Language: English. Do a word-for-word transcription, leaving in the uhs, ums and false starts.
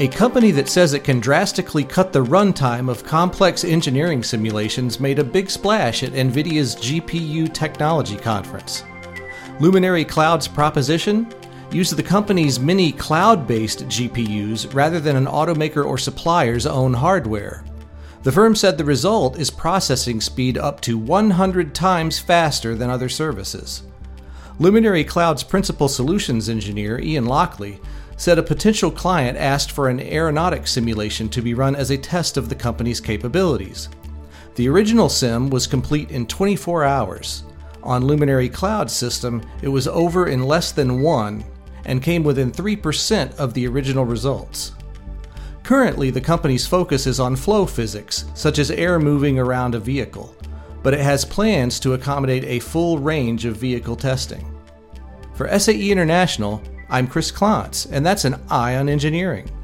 A company that says it can drastically cut the runtime of complex engineering simulations made a big splash at NVIDIA's G P U Technology Conference. Luminary Cloud's proposition? Use the company's many cloud-based G P Us rather than an automaker or supplier's own hardware. The firm said the result is processing speed up to one hundred times faster than other services. Luminary Cloud's principal solutions engineer, Ian Lockley, said a potential client asked for an aeronautics simulation to be run as a test of the company's capabilities. The original sim was complete in twenty-four hours. On Luminary Cloud's system, it was over in less than one and came within three percent of the original results. Currently, the company's focus is on flow physics, such as air moving around a vehicle, but it has plans to accommodate a full range of vehicle testing. For S A E International, I'm Chris Klontz, and that's an Eye on Engineering.